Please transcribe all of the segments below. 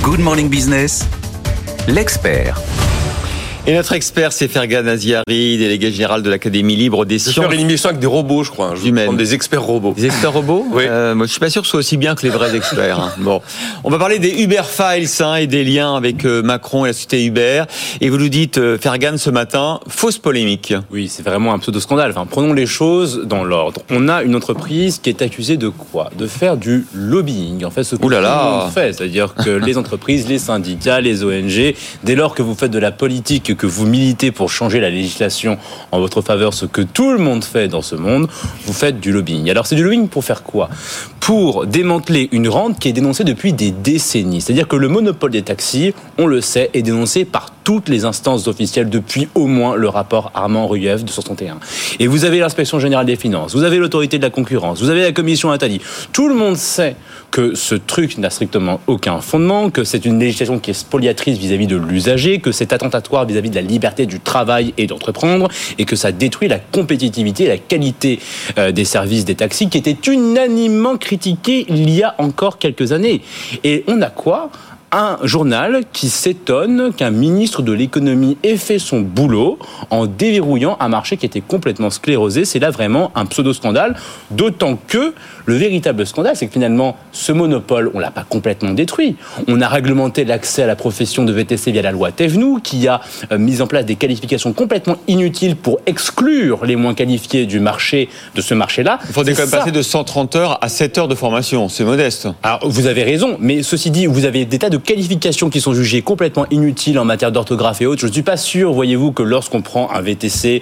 Good Morning Business, l'expert. Et notre expert, c'est Fergan Aziari, délégué général de l'Académie libre des sciences. Je vais faire une émission avec des robots, je crois. Je vais prendre des experts robots. Des experts robots? Oui. Moi, je suis pas sûr que ce soit aussi bien que les vrais experts. Hein. Bon, on va parler des Uber Files et des liens avec Macron et la société Uber. Et vous nous dites, Fergan, ce matin, fausse polémique. Oui, c'est vraiment un pseudo-scandale. Enfin, prenons les choses dans l'ordre. On a une entreprise qui est accusée de quoi? De faire du lobbying. En fait, ce que tout le monde fait, c'est-à-dire que les entreprises, les syndicats, les ONG, dès lors que vous faites de la politique, que vous militez pour changer la législation en votre faveur, ce que tout le monde fait dans ce monde, vous faites du lobbying. Alors c'est du lobbying pour faire quoi? Pour démanteler une rente qui est dénoncée depuis des décennies. C'est-à-dire que le monopole des taxis, on le sait, est dénoncé par toutes les instances officielles depuis au moins le rapport Armand-Rueff de 1961. Et vous avez l'inspection générale des finances, vous avez l'autorité de la concurrence, vous avez la commission Attali. Tout le monde sait que ce truc n'a strictement aucun fondement, que c'est une législation qui est spoliatrice vis-à-vis de l'usager, que c'est attentatoire vis-à-vis de la liberté du travail et d'entreprendre, et que ça détruit la compétitivité et la qualité des services des taxis qui étaient unanimement critiqués il y a encore quelques années. Et on a quoi ? Un journal qui s'étonne qu'un ministre de l'économie ait fait son boulot en déverrouillant un marché qui était complètement sclérosé. C'est là vraiment un pseudo-scandale, d'autant que le véritable scandale, c'est que finalement, ce monopole, on l'a pas complètement détruit. On a réglementé l'accès à la profession de VTC via la loi Thévenoud, qui a mis en place des qualifications complètement inutiles pour exclure les moins qualifiés du marché, de ce marché-là. Il faudrait quand même passer de 130 heures à 7 heures de formation, c'est modeste. Alors, vous avez raison, mais ceci dit, vous avez des tas de qualifications qui sont jugées complètement inutiles en matière d'orthographe et autres. Je ne suis pas sûr, voyez-vous, que lorsqu'on prend un VTC,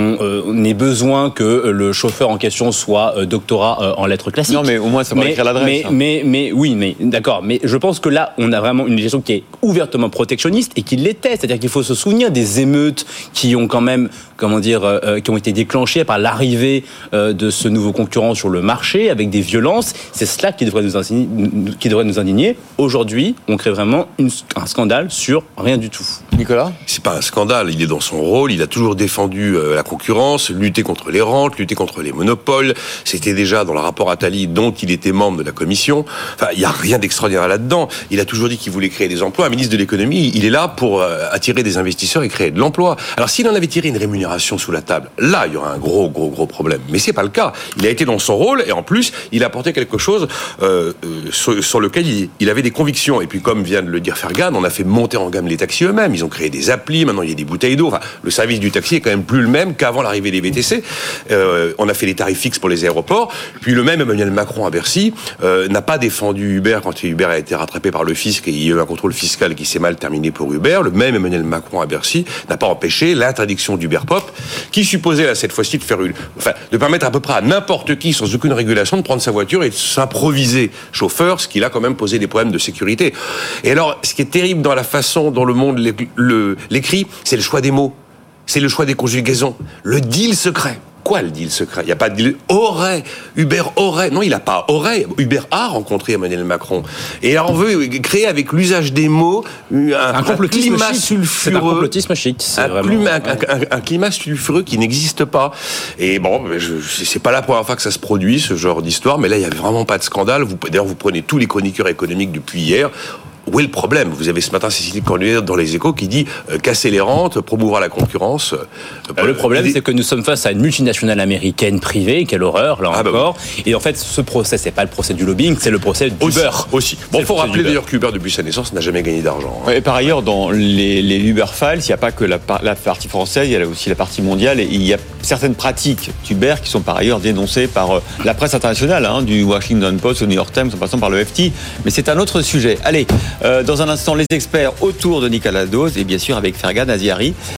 on ait besoin que le chauffeur en question soit doctorat en lettres classiques. Non, mais au moins ça va écrire l'adresse. Mais d'accord. Mais je pense que là, on a vraiment une législation qui est ouvertement protectionniste et qui l'était. C'est-à-dire qu'il faut se souvenir des émeutes qui ont quand même, qui ont été déclenchées par l'arrivée de ce nouveau concurrent sur le marché avec des violences. C'est cela qui devrait nous indigner. Aujourd'hui, on crée vraiment un scandale sur rien du tout. Nicolas ? C'est pas un scandale, il est dans son rôle, il a toujours défendu la concurrence, lutter contre les rentes, lutter contre les monopoles. C'était déjà dans le rapport Attali dont il était membre de la commission. Enfin, il n'y a rien d'extraordinaire là-dedans. Il a toujours dit qu'il voulait créer des emplois. Un ministre de l'économie, il est là pour attirer des investisseurs et créer de l'emploi. Alors s'il en avait tiré une rémunération sous la table, là, il y aurait un gros problème. Mais c'est pas le cas. Il a été dans son rôle et en plus, il a apporté quelque chose sur lequel il avait des convictions. Et puis comme vient de le dire Fergan, on a fait monter en gamme les taxis eux-mêmes. Ils ont créé des applis, maintenant il y a des bouteilles d'eau. Enfin, le service du taxi est quand même plus le même qu'avant l'arrivée des VTC. On a fait des tarifs fixes pour les aéroports. Puis le même Emmanuel Macron à Bercy n'a pas défendu Uber quand Uber a été rattrapé par le fisc et il y a eu un contrôle fiscal qui s'est mal terminé pour Uber. Le même Emmanuel Macron à Bercy n'a pas empêché l'interdiction d'Uber Pop, qui supposait là cette fois-ci de permettre à peu près à n'importe qui, sans aucune régulation, de prendre sa voiture et de s'improviser chauffeur, ce qui a quand même posé des problèmes de sécurité. Et alors, ce qui est terrible dans la façon dont le monde l'écrit, c'est le choix des mots. C'est le choix des conjugaisons. Le deal secret. Quoi, le deal secret? Il n'y a pas de deal. Uber aurait. Non, il n'a pas. Uber a rencontré Emmanuel Macron. Et alors, on veut créer avec l'usage des mots un climat sulfureux. C'est un complotisme chic. Un climat sulfureux qui n'existe pas. Et bon, c'est pas la première fois que ça se produit, ce genre d'histoire, mais là, il n'y avait vraiment pas de scandale. D'ailleurs, vous prenez tous les chroniqueurs économiques depuis hier. Où est le problème? Vous avez ce matin Cécile Cornudet dans Les Échos qui dit casser les rentes, promouvoir la concurrence. Le problème, c'est que nous sommes face à une multinationale américaine privée, quelle horreur, là encore. Oui. Et en fait, ce procès, c'est pas le procès du lobbying, c'est le procès d'Uber. Aussi. Bon, il faut rappeler d'ailleurs qu'Uber, depuis sa naissance, n'a jamais gagné d'argent. Et par ailleurs, dans les Uber Files, il n'y a pas que la partie française, il y a aussi la partie mondiale. Et il y a certaines pratiques d'Uber qui sont par ailleurs dénoncées par la presse internationale, du Washington Post au New York Times, en passant par le FT. Mais c'est un autre sujet. Allez. Dans un instant, les experts autour de Nicolas Dose et bien sûr avec Fergan Aziari.